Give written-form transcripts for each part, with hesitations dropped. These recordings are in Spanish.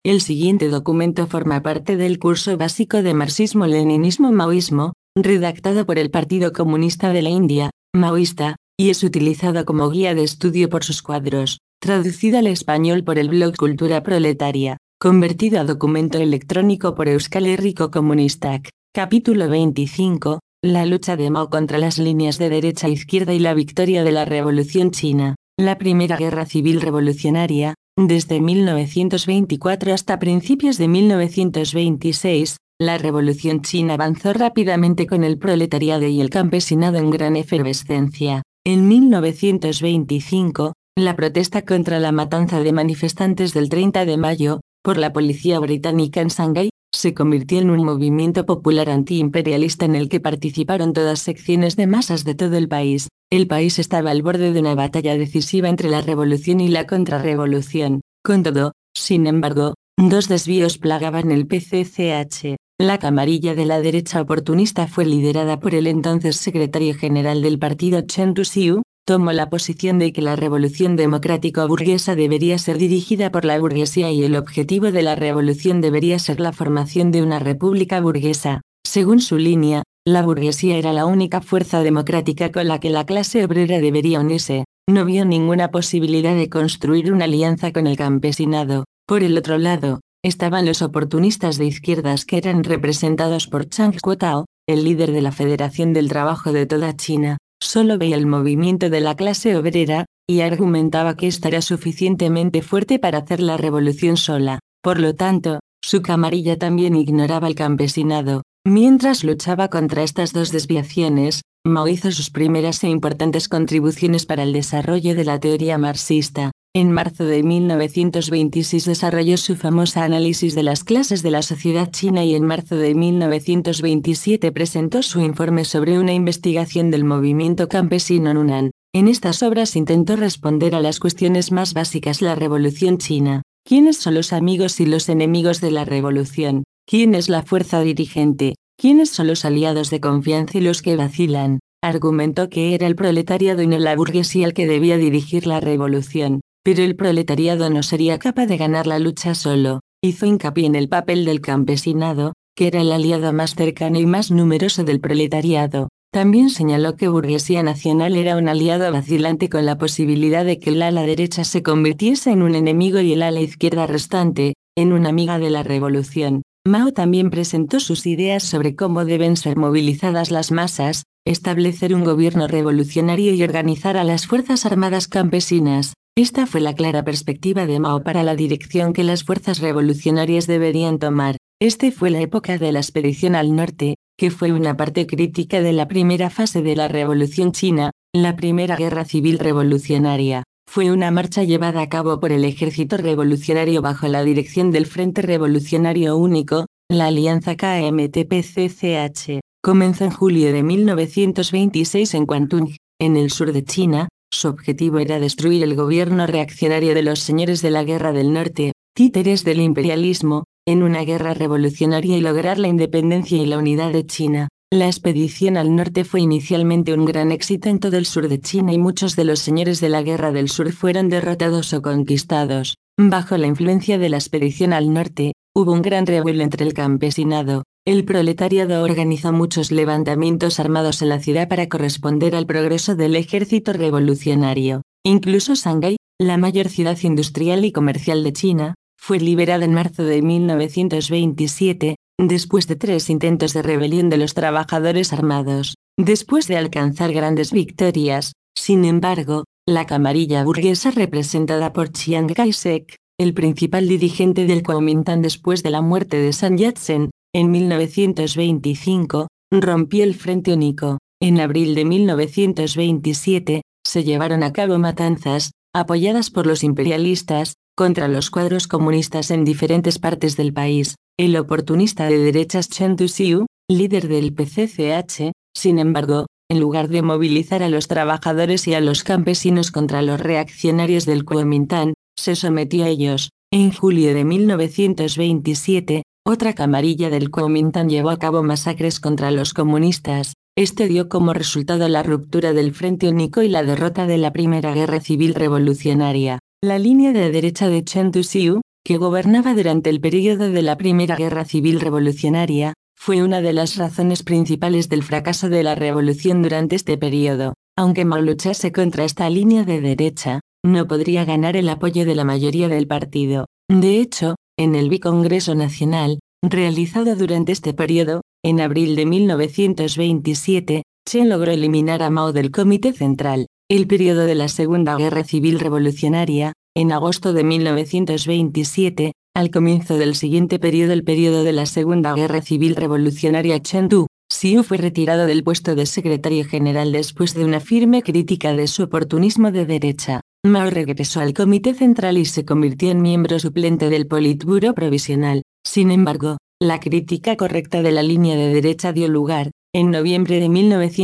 El siguiente documento forma parte del curso básico de Marxismo-Leninismo-Maoísmo, redactado por el Partido Comunista de la India, maoísta, y es utilizado como guía de estudio por sus cuadros, traducido al español por el blog Cultura Proletaria, convertido a documento electrónico por Euskal Herriko Komunistak. Capítulo 25. La lucha de Mao contra las líneas de derecha e izquierda y la victoria de la Revolución China. La Primera Guerra Civil Revolucionaria, desde 1924 hasta principios de 1926, la Revolución China avanzó rápidamente con el proletariado y el campesinado en gran efervescencia. En 1925, la protesta contra la matanza de manifestantes del 30 de mayo, por la policía británica en Shanghái, se convirtió en un movimiento popular antiimperialista en el que participaron todas secciones de masas de todo el país. El país estaba al borde de una batalla decisiva entre la revolución y la contrarrevolución. Con todo, sin embargo, dos desvíos plagaban el PCCH. La camarilla de la derecha oportunista fue liderada por el entonces secretario general del partido Chen Tuxiu, tomó la posición de que la revolución democrático-burguesa debería ser dirigida por la burguesía y el objetivo de la revolución debería ser la formación de una república burguesa. Según su línea, la burguesía era la única fuerza democrática con la que la clase obrera debería unirse. No vio ninguna posibilidad de construir una alianza con el campesinado. Por el otro lado, estaban los oportunistas de izquierdas que eran representados por Chiang Kuo-tao, el líder de la Federación del Trabajo de toda China. Solo veía el movimiento de la clase obrera, y argumentaba que ésta era suficientemente fuerte para hacer la revolución sola. Por lo tanto, su camarilla también ignoraba el campesinado. Mientras luchaba contra estas dos desviaciones, Mao hizo sus primeras e importantes contribuciones para el desarrollo de la teoría marxista. En marzo de 1926 desarrolló su famosa análisis de las clases de la sociedad china y en marzo de 1927 presentó su informe sobre una investigación del movimiento campesino en Hunan. En estas obras intentó responder a las cuestiones más básicas: la revolución china. ¿Quiénes son los amigos y los enemigos de la revolución? ¿Quién es la fuerza dirigente? ¿Quiénes son los aliados de confianza y los que vacilan? Argumentó que era el proletariado y no la burguesía el que debía dirigir la revolución. Pero el proletariado no sería capaz de ganar la lucha solo. Hizo hincapié en el papel del campesinado, que era el aliado más cercano y más numeroso del proletariado. También señaló que burguesía nacional era un aliado vacilante con la posibilidad de que el ala derecha se convirtiese en un enemigo y el ala izquierda restante, en una amiga de la revolución. Mao también presentó sus ideas sobre cómo deben ser movilizadas las masas, establecer un gobierno revolucionario y organizar a las fuerzas armadas campesinas. Esta fue la clara perspectiva de Mao para la dirección que las fuerzas revolucionarias deberían tomar. Fue la época de la expedición al norte, que fue una parte crítica de la primera fase de la Revolución China, la Primera Guerra Civil Revolucionaria. Fue una marcha llevada a cabo por el Ejército Revolucionario bajo la dirección del Frente Revolucionario Único, la Alianza KMT-PCCH. Comenzó en julio de 1926 en Kwantung, en el sur de China. Su objetivo era destruir el gobierno reaccionario de los señores de la Guerra del Norte, títeres del imperialismo, en una guerra revolucionaria y lograr la independencia y la unidad de China. La expedición al norte fue inicialmente un gran éxito en todo el sur de China y muchos de los señores de la Guerra del Sur fueron derrotados o conquistados. Bajo la influencia de la expedición al norte, hubo un gran revuelo entre el campesinado. El proletariado organizó muchos levantamientos armados en la ciudad para corresponder al progreso del ejército revolucionario. Incluso Shanghái, la mayor ciudad industrial y comercial de China, fue liberada en marzo de 1927, después de 3 intentos de rebelión de los trabajadores armados. Después de alcanzar grandes victorias, sin embargo, la camarilla burguesa representada por Chiang Kai-shek, el principal dirigente del Kuomintang después de la muerte de Sun Yat-sen, en 1925, rompió el Frente Único. En abril de 1927, se llevaron a cabo matanzas, apoyadas por los imperialistas, contra los cuadros comunistas en diferentes partes del país. El oportunista de derechas Chen Tuxiu, líder del PCCH, sin embargo, en lugar de movilizar a los trabajadores y a los campesinos contra los reaccionarios del Kuomintang, se sometió a ellos. En julio de 1927, otra camarilla del Kuomintang llevó a cabo masacres contra los comunistas. Dio como resultado la ruptura del Frente Único y la derrota de la Primera Guerra Civil Revolucionaria. La línea de derecha de Chen Tuxiu, que gobernaba durante el período de la Primera Guerra Civil Revolucionaria, fue una de las razones principales del fracaso de la revolución durante este período. Aunque Mao luchase contra esta línea de derecha, no podría ganar el apoyo de la mayoría del partido. De hecho, en el Bicongreso Nacional, realizado durante este periodo, en abril de 1927, Chen logró eliminar a Mao del Comité Central. El periodo de la Segunda Guerra Civil Revolucionaria, en agosto de 1927, al comienzo del siguiente periodo, el periodo de la Segunda Guerra Civil Revolucionaria, Chen Du-xiu fue retirado del puesto de secretario general después de una firme crítica de su oportunismo de derecha. Mao regresó al Comité Central y se convirtió en miembro suplente del Politburó Provisional. Sin embargo, la crítica correcta de la línea de derecha dio lugar, en noviembre de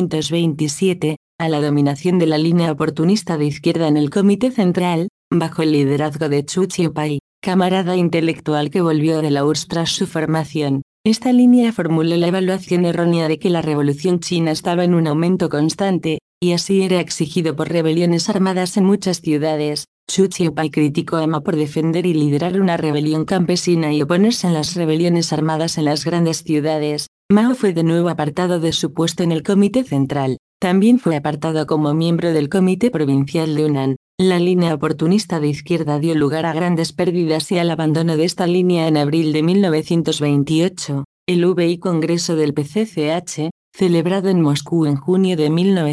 1927, a la dominación de la línea oportunista de izquierda en el Comité Central, bajo el liderazgo de Chu Xiaopai, camarada intelectual que volvió de la URSS tras su formación. Esta línea formuló la evaluación errónea de que la revolución china estaba en un aumento constante, y así era exigido por rebeliones armadas en muchas ciudades. Chu Xiaopai criticó a Mao por defender y liderar una rebelión campesina y oponerse a las rebeliones armadas en las grandes ciudades. Mao fue de nuevo apartado de su puesto en el Comité Central. También fue apartado como miembro del Comité Provincial de Hunan. La línea oportunista de izquierda dio lugar a grandes pérdidas y al abandono de esta línea en abril de 1928. El VI Congreso del PCCH, celebrado en Moscú en junio de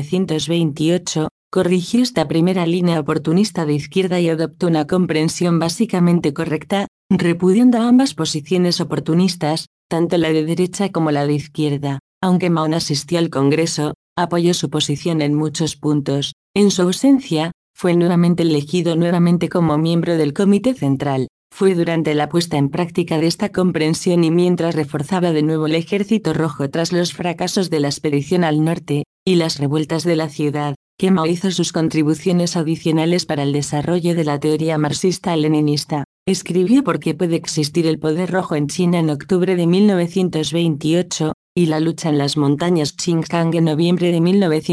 1928, corrigió esta primera línea oportunista de izquierda y adoptó una comprensión básicamente correcta, repudiando ambas posiciones oportunistas, tanto la de derecha como la de izquierda. Aunque Mao no asistió al Congreso, apoyó su posición en muchos puntos. En su ausencia, fue nuevamente elegido como miembro del Comité Central. Fue durante la puesta en práctica de esta comprensión y mientras reforzaba de nuevo el Ejército Rojo tras los fracasos de la expedición al norte, y las revueltas de la ciudad, que Mao hizo sus contribuciones adicionales para el desarrollo de la teoría marxista-leninista. Escribió ¿Por qué puede existir el poder rojo en China en octubre de 1928, y La lucha en las montañas Xinjiang en noviembre de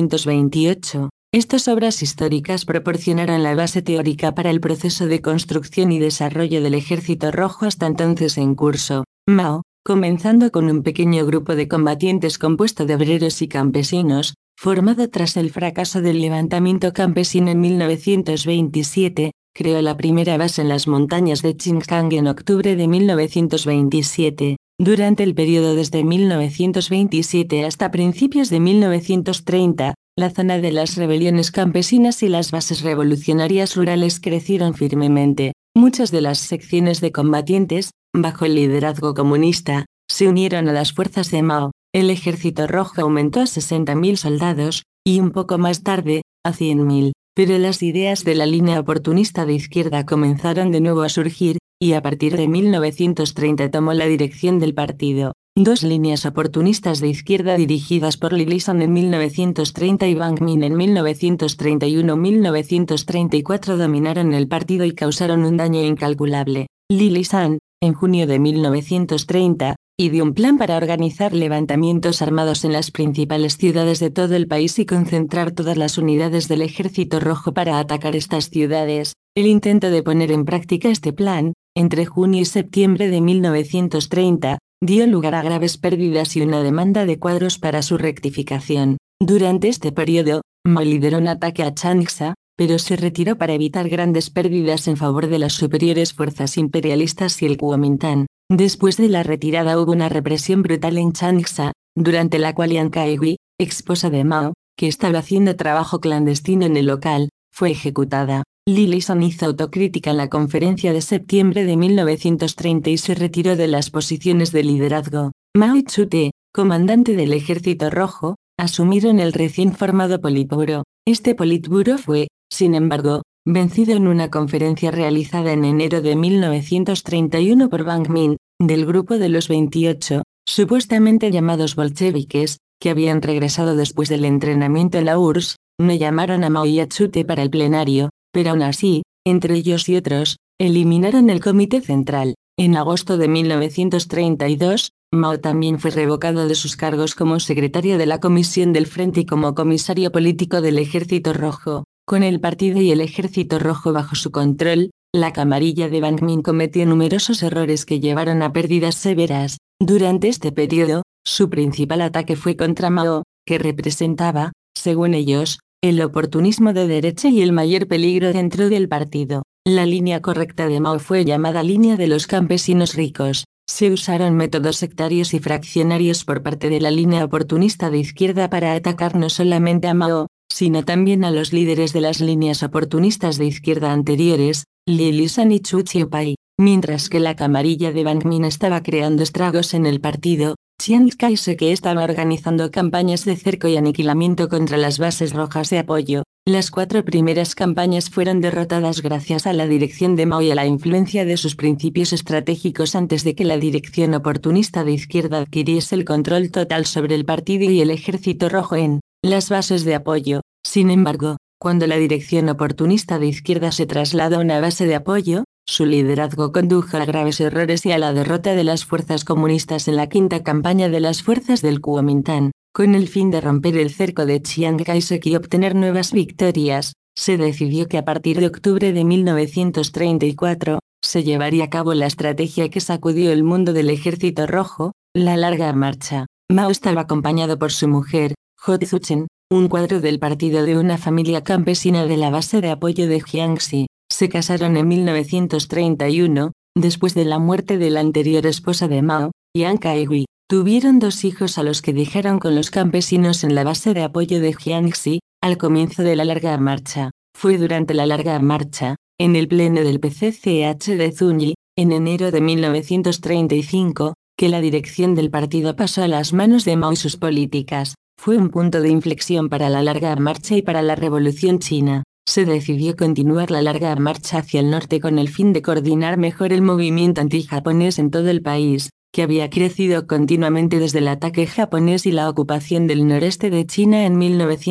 1928. Estas obras históricas proporcionaron la base teórica para el proceso de construcción y desarrollo del Ejército Rojo hasta entonces en curso. Mao, comenzando con un pequeño grupo de combatientes compuesto de obreros y campesinos, formado tras el fracaso del levantamiento campesino en 1927, creó la primera base en las montañas de Xinjiang en octubre de 1927. Durante el periodo desde 1927 hasta principios de 1930, la zona de las rebeliones campesinas y las bases revolucionarias rurales crecieron firmemente. Muchas de las secciones de combatientes, bajo el liderazgo comunista, se unieron a las fuerzas de Mao. El Ejército Rojo aumentó a 60.000 soldados, y un poco más tarde, a 100.000. Pero las ideas de la línea oportunista de izquierda comenzaron de nuevo a surgir, y a partir de 1930 tomó la dirección del partido. Dos líneas oportunistas de izquierda dirigidas por Li San en 1930 y Wang Min en 1931-1934 dominaron el partido y causaron un daño incalculable. Li San, en junio de 1930, ideó un plan para organizar levantamientos armados en las principales ciudades de todo el país y concentrar todas las unidades del Ejército Rojo para atacar estas ciudades. El intento de poner en práctica este plan, entre junio y septiembre de 1930, dio lugar a graves pérdidas y una demanda de cuadros para su rectificación. Durante este periodo, Mao lideró un ataque a Changsha, pero se retiró para evitar grandes pérdidas en favor de las superiores fuerzas imperialistas y el Kuomintang. Después de la retirada hubo una represión brutal en Changsha, durante la cual Yang Kaigui, esposa de Mao, que estaba haciendo trabajo clandestino en el local, fue ejecutada. Li San hizo autocrítica en la conferencia de septiembre de 1930 y se retiró de las posiciones de liderazgo. Mao y Chu Te, comandante del Ejército Rojo, asumieron el recién formado Politburó. Este Politburó fue, sin embargo, vencido en una conferencia realizada en enero de 1931 por Wang Min, del grupo de los 28, supuestamente llamados bolcheviques, que habían regresado después del entrenamiento en la URSS. No llamaron a Mao y a Chu Te para el plenario, pero aún así, entre ellos y otros, eliminaron el Comité Central. En agosto de 1932, Mao también fue revocado de sus cargos como secretario de la Comisión del Frente y como comisario político del Ejército Rojo. Con el partido y el Ejército Rojo bajo su control, la camarilla de Bang Min cometió numerosos errores que llevaron a pérdidas severas. Durante este periodo, su principal ataque fue contra Mao, que representaba, según ellos, el oportunismo de derecha y el mayor peligro dentro del partido. La línea correcta de Mao fue llamada línea de los campesinos ricos. Se usaron métodos sectarios y fraccionarios por parte de la línea oportunista de izquierda para atacar no solamente a Mao, sino también a los líderes de las líneas oportunistas de izquierda anteriores, Li Lisan y Chu Xiaopai. Mientras que la camarilla de Bang Min estaba creando estragos en el partido, Chiang Kai-shek estaba organizando campañas de cerco y aniquilamiento contra las bases rojas de apoyo. Las 4 primeras campañas fueron derrotadas gracias a la dirección de Mao y a la influencia de sus principios estratégicos antes de que la dirección oportunista de izquierda adquiriese el control total sobre el partido y el ejército rojo en las bases de apoyo. Sin embargo, cuando la dirección oportunista de izquierda se trasladó a una base de apoyo, su liderazgo condujo a graves errores y a la derrota de las fuerzas comunistas en la quinta campaña de las fuerzas del Kuomintang. Con el fin de romper el cerco de Chiang Kai-shek y obtener nuevas victorias, se decidió que a partir de octubre de 1934, se llevaría a cabo la estrategia que sacudió el mundo del Ejército Rojo, la Larga Marcha. Mao estaba acompañado por su mujer, Ho Tzu-chen, un cuadro del partido de una familia campesina de la base de apoyo de Jiangxi. Se casaron en 1931, después de la muerte de la anterior esposa de Mao, Yang Kai-hui. Tuvieron 2 hijos a los que dejaron con los campesinos en la base de apoyo de Jiangxi, al comienzo de la Larga Marcha. Fue durante la Larga Marcha, en el pleno del PCCH de Zunyi, en enero de 1935, que la dirección del partido pasó a las manos de Mao y sus políticas. Fue un punto de inflexión para la Larga Marcha y para la Revolución China. Se decidió continuar la Larga Marcha hacia el norte con el fin de coordinar mejor el movimiento antijaponés en todo el país, que había crecido continuamente desde el ataque japonés y la ocupación del noreste de China en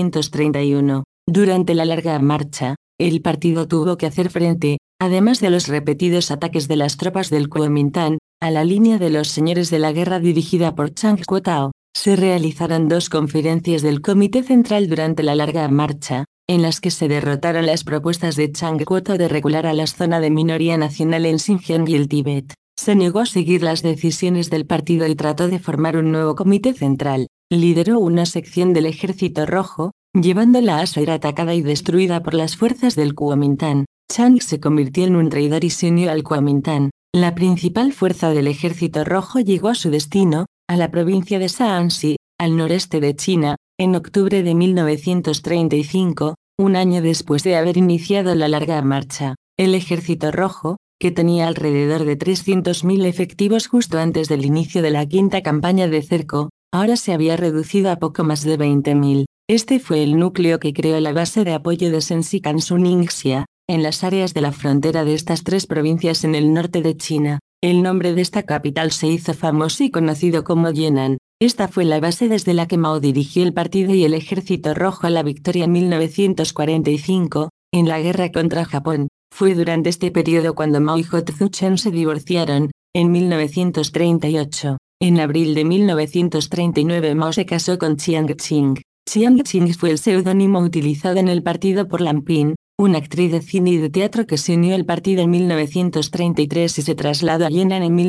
1931. Durante la Larga Marcha, el partido tuvo que hacer frente, además de los repetidos ataques de las tropas del Kuomintang, a la línea de los señores de la guerra dirigida por Chiang Kuo-tao. Se realizaron 2 conferencias del Comité Central durante la Larga Marcha, en las que se derrotaron las propuestas de Chiang Kuo-tao de regular a la zona de minoría nacional en Xinjiang y el Tíbet. Se negó a seguir las decisiones del partido y trató de formar un nuevo comité central. Lideró una sección del Ejército Rojo, llevándola a ser atacada y destruida por las fuerzas del Kuomintang. Chiang se convirtió en un traidor y se unió al Kuomintang. La principal fuerza del Ejército Rojo llegó a su destino, a la provincia de Shaanxi, al noreste de China, en octubre de 1935, un año después de haber iniciado la Larga Marcha. El Ejército Rojo, que tenía alrededor de 300.000 efectivos justo antes del inicio de la quinta campaña de cerco, ahora se había reducido a poco más de 20.000. Este fue el núcleo que creó la base de apoyo de Shenxi-Kansu-Ningxia, en las áreas de la frontera de estas 3 provincias en el norte de China. El nombre de esta capital se hizo famoso y conocido como Yan'an. Esta fue la base desde la que Mao dirigió el partido y el Ejército Rojo a la victoria en 1945, en la guerra contra Japón. Fue durante este periodo cuando Mao y Ho Tzu-chen se divorciaron, en 1938. En abril de 1939 Mao se casó con Chiang Ching. Chiang Ching fue el seudónimo utilizado en el partido por Lam Pin, una actriz de cine y de teatro que se unió al partido en 1933 y se trasladó a Yan'an en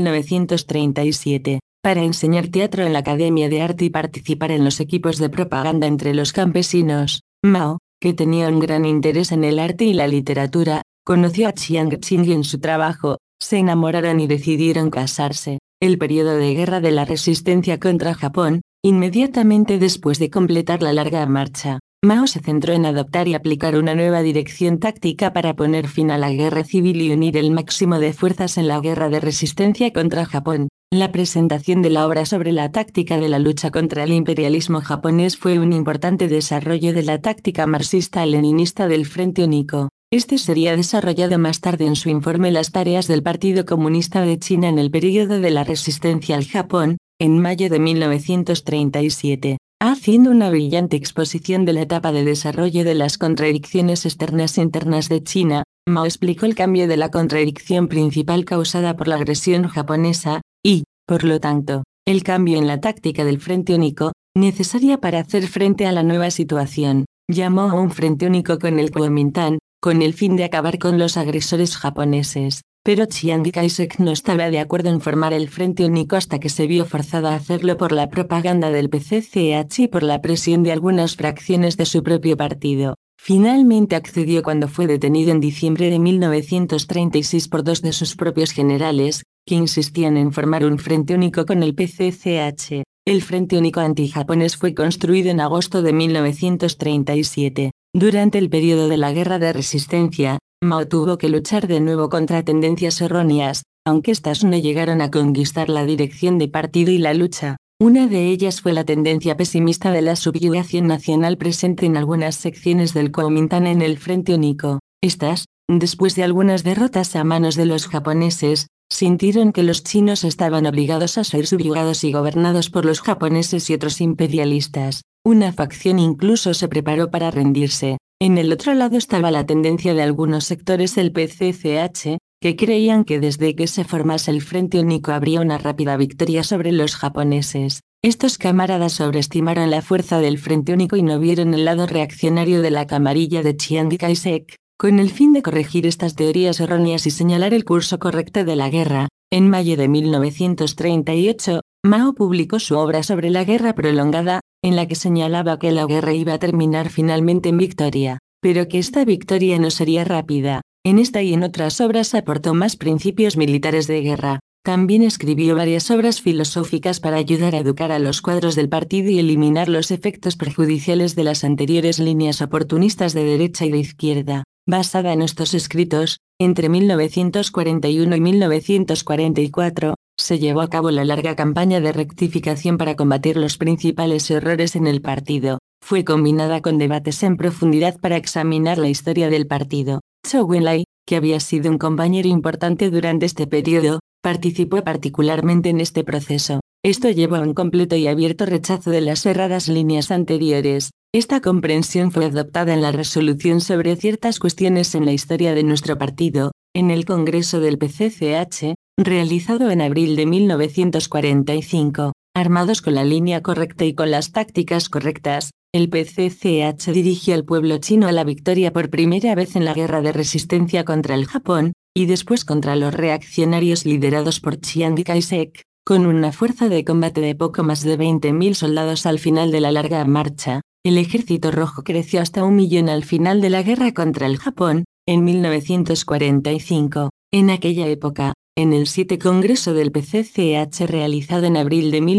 1937, para enseñar teatro en la Academia de Arte y participar en los equipos de propaganda entre los campesinos. Mao, que tenía un gran interés en el arte y la literatura, conoció a Chiang Ching y en su trabajo, se enamoraron y decidieron casarse. El periodo de guerra de la resistencia contra Japón, inmediatamente después de completar la Larga Marcha, Mao se centró en adoptar y aplicar una nueva dirección táctica para poner fin a la guerra civil y unir el máximo de fuerzas en la guerra de resistencia contra Japón. La presentación de la obra sobre la táctica de la lucha contra el imperialismo japonés fue un importante desarrollo de la táctica marxista-leninista del Frente Único. Este sería desarrollado más tarde en su informe Las tareas del Partido Comunista de China en el período de la resistencia al Japón, en mayo de 1937. Haciendo una brillante exposición de la etapa de desarrollo de las contradicciones externas e internas de China, Mao explicó el cambio de la contradicción principal causada por la agresión japonesa, y, por lo tanto, el cambio en la táctica del Frente Único, necesaria para hacer frente a la nueva situación. Llamó a un Frente Único con el Kuomintang, con el fin de acabar con los agresores japoneses. Pero Chiang Kai-shek no estaba de acuerdo en formar el Frente Único hasta que se vio forzado a hacerlo por la propaganda del PCCH y por la presión de algunas fracciones de su propio partido. Finalmente accedió cuando fue detenido en diciembre de 1936 por dos de sus propios generales, que insistían en formar un Frente Único con el PCCH. El Frente Único antijaponés fue construido en agosto de 1937. Durante el periodo de la Guerra de Resistencia, Mao tuvo que luchar de nuevo contra tendencias erróneas, aunque estas no llegaron a conquistar la dirección de partido y la lucha. Una de ellas fue la tendencia pesimista de la subjugación nacional presente en algunas secciones del Kuomintang en el Frente Único. Estas, después de algunas derrotas a manos de los japoneses, sintieron que los chinos estaban obligados a ser subyugados y gobernados por los japoneses y otros imperialistas. Una facción incluso se preparó para rendirse. En el otro lado estaba la tendencia de algunos sectores del PCCH, que creían que desde que se formase el Frente Único habría una rápida victoria sobre los japoneses. Estos camaradas sobreestimaron la fuerza del Frente Único y no vieron el lado reaccionario de la camarilla de Chiang Kai-shek. Con el fin de corregir estas teorías erróneas y señalar el curso correcto de la guerra, en mayo de 1938, Mao publicó su obra sobre la guerra prolongada, en la que señalaba que la guerra iba a terminar finalmente en victoria, pero que esta victoria no sería rápida. En esta y en otras obras aportó más principios militares de guerra. También escribió varias obras filosóficas para ayudar a educar a los cuadros del partido y eliminar los efectos perjudiciales de las anteriores líneas oportunistas de derecha y de izquierda. Basada en estos escritos, entre 1941 y 1944, se llevó a cabo la larga campaña de rectificación para combatir los principales errores en el partido. Fue combinada con debates en profundidad para examinar la historia del partido. Zhou Enlai, que había sido un compañero importante durante este periodo, participó particularmente en este proceso. Esto llevó a un completo y abierto rechazo de las erradas líneas anteriores. Esta comprensión fue adoptada en la resolución sobre ciertas cuestiones en la historia de nuestro partido, en el Congreso del PCCH, realizado en abril de 1945. Armados con la línea correcta y con las tácticas correctas, el PCCH dirigió al pueblo chino a la victoria por primera vez en la guerra de resistencia contra el Japón, y después contra los reaccionarios liderados por Chiang Kai-shek, con una fuerza de combate de poco más de 20.000 soldados al final de la larga marcha. El Ejército Rojo creció hasta 1 millón al final de la guerra contra el Japón, en 1945. En aquella época, en el 7 Congreso del PCCH realizado en abril de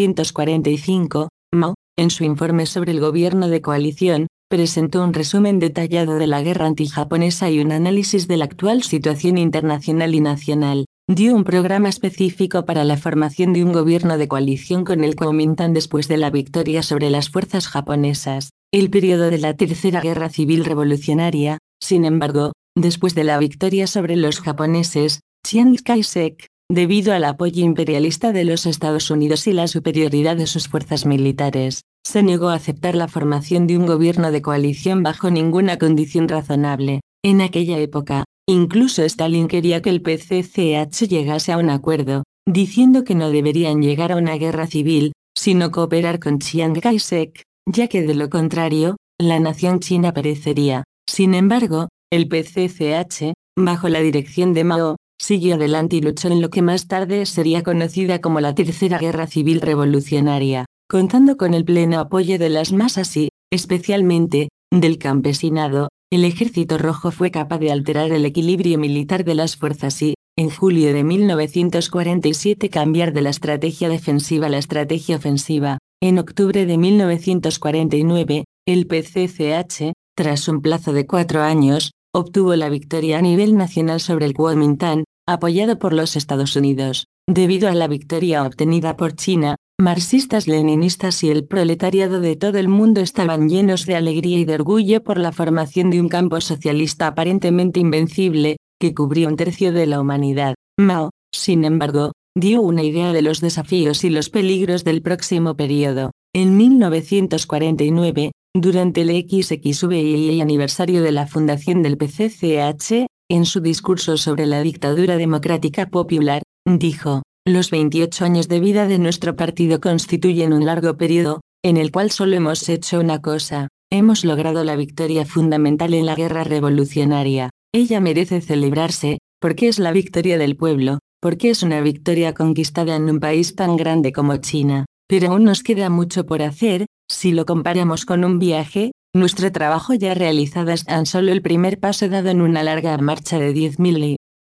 1945, Mao, en su informe sobre el gobierno de coalición, presentó un resumen detallado de la guerra antijaponesa y un análisis de la actual situación internacional y nacional. Dio un programa específico para la formación de un gobierno de coalición con el Kuomintang después de la victoria sobre las fuerzas japonesas. El periodo de la Tercera Guerra Civil Revolucionaria, sin embargo, después de la victoria sobre los japoneses, Chiang Kai-shek, debido al apoyo imperialista de los Estados Unidos y la superioridad de sus fuerzas militares, se negó a aceptar la formación de un gobierno de coalición bajo ninguna condición razonable. En aquella época, incluso Stalin quería que el PCCH llegase a un acuerdo, diciendo que no deberían llegar a una guerra civil, sino cooperar con Chiang Kai-shek, ya que de lo contrario, la nación china perecería. Sin embargo, el PCCH, bajo la dirección de Mao, siguió adelante y luchó en lo que más tarde sería conocida como la Tercera Guerra Civil Revolucionaria, contando con el pleno apoyo de las masas y, especialmente, del campesinado. El Ejército Rojo fue capaz de alterar el equilibrio militar de las fuerzas y, en julio de 1947, cambiar de la estrategia defensiva a la estrategia ofensiva. En octubre de 1949, el PCCH, tras un plazo de 4 años, obtuvo la victoria a nivel nacional sobre el Kuomintang, apoyado por los Estados Unidos. Debido a la victoria obtenida por China, marxistas-leninistas y el proletariado de todo el mundo estaban llenos de alegría y de orgullo por la formación de un campo socialista aparentemente invencible, que cubría 1/3 de la humanidad. Mao, sin embargo, dio una idea de los desafíos y los peligros del próximo periodo. En 1949, durante el XXVII aniversario de la fundación del PCCH, en su discurso sobre la dictadura democrática popular, dijo: "Los 28 años de vida de nuestro partido constituyen un largo periodo, en el cual solo hemos hecho una cosa, Hemos logrado la victoria fundamental en la guerra revolucionaria. Ella merece celebrarse, porque es la victoria del pueblo, porque es una victoria conquistada en un país tan grande como China. Pero aún nos queda mucho por hacer. Si lo comparamos con un viaje, nuestro trabajo ya realizado es tan solo el primer paso dado en una larga marcha de 10.000 li.